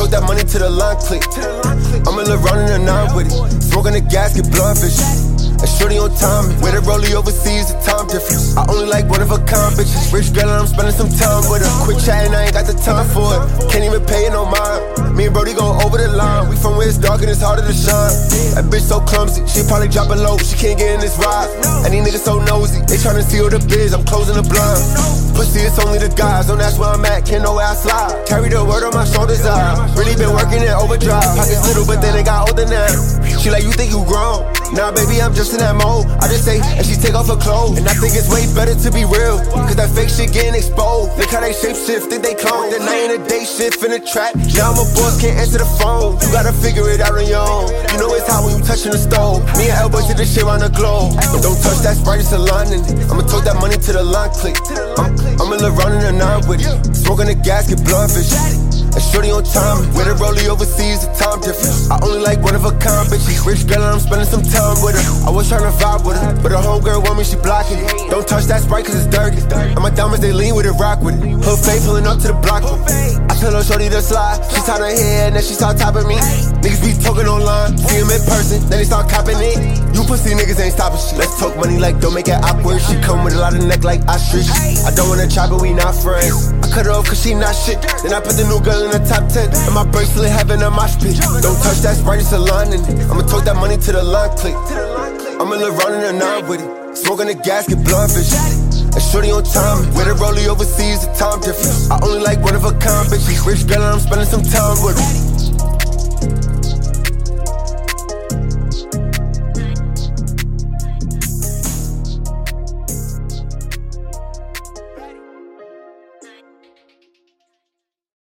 tote that money to the line click. I'ma live running a nine with it. Smoking the gas, get blood fish. And shorty on time, with a rollie overseas, the time difference. I only like one of a kind bitches. Rich girl and I'm spending some time with her. Quick chatting, I ain't got the time for it. Can't even pay it no mind. Me and Brody go over the line. We from where it's dark and it's harder to shine. That bitch so clumsy, she probably drop it low. She can't get in this ride. And these niggas so nosy, they tryna seal the biz. I'm closing the blind. Pussy, it's only the guys. Don't ask where I'm at, can't know where I slide. Carry the word on my shoulders, I really been working in overdrive. Pockets little, but then they got older now. She like, you think you grown? Nah, baby, I'm just in that mode. I just say, and she take off her clothes. And I think it's way better to be real, cause that fake shit getting exposed. Look how they shape shift, think they clone. Then I ain't a day shift in the trap. Now I'm a boss, can't answer the phone. You gotta figure it out on your own. You know it's hot when you touching the stove. Me and Elbow to the shit around the globe. Don't touch that Sprite, it's a London. I'ma tote that money to the line click. I'ma live running a nine with it. Smoking the gas, get blood fish. And shorty on time, with a rollie overseas, the time difference. I only like one of a kind bitches. Rich girl and I'm spending some time with her. I was tryna vibe with her, but her homegirl want me, she blocking it. Don't touch that Sprite cause it's dirty. And my diamonds, they lean with it, rock with it. Hood fade pulling up to the block with it. I tell her shorty to slide, she tied her hair and then she start topping me. Niggas be talking online, see them in person, then they start copping it. You pussy niggas ain't stopping shit. Let's talk money like don't make it awkward. She come with a lot of neck like ostrich. I don't wanna try but we not friends. I cut her off cause she not shit. Then I put the new girl in the top 10. And my bracelet having a mosh pit. Don't touch that Sprite, it's a London. I'ma tote that money to the line click. I'ma live running a nine with it. Smoking the gas, get blood fish. And shorty on time, with a rollie overseas, the time difference. I only like one of a kind bitches. Rich girl and I'm spending some time with her.